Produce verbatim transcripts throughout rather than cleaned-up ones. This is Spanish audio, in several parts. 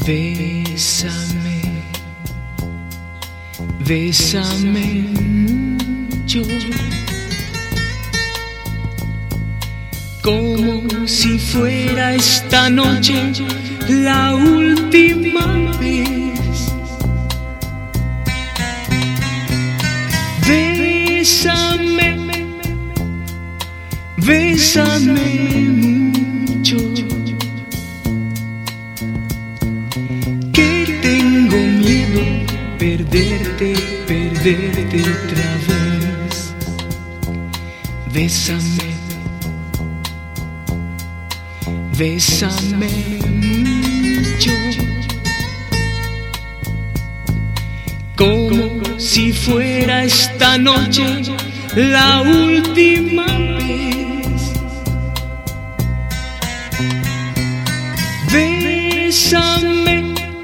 Bésame, bésame mucho, como si fuera esta noche la última vez. Bésame, bésame mucho, que tengo miedo perderte, perderte otra vez. Bésame, bésame mucho, como si fuera esta noche la última vez. Bésame,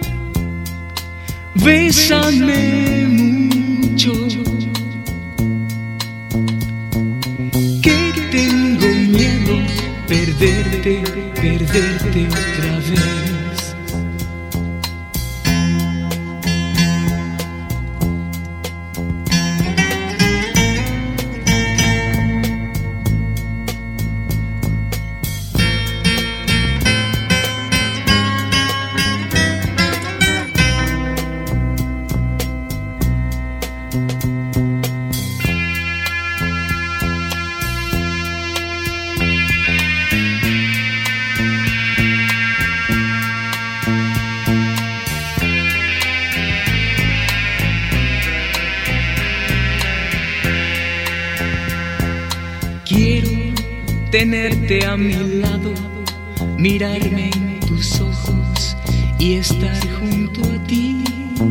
bésame mucho, que tengo miedo perderte, perderte otra vez. Quiero tenerte a mi lado, mirarme en tus ojos y estar junto a ti.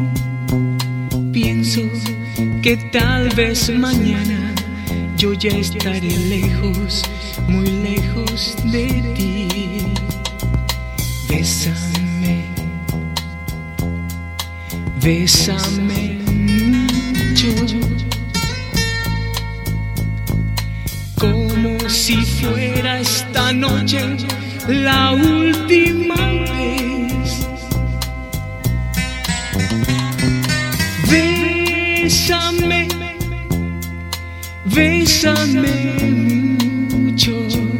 Pienso que tal vez mañana yo ya estaré lejos, muy lejos de ti. Bésame, bésame mucho, como si fuera esta noche la última vez. Bésame, bésame mucho,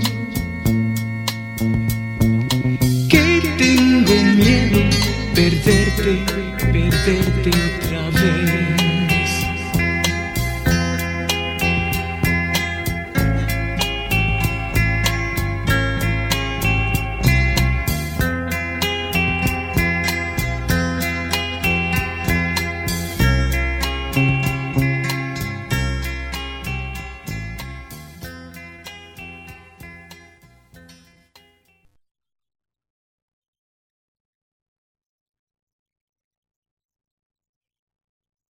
que tengo miedo perderte, perderte otra vez.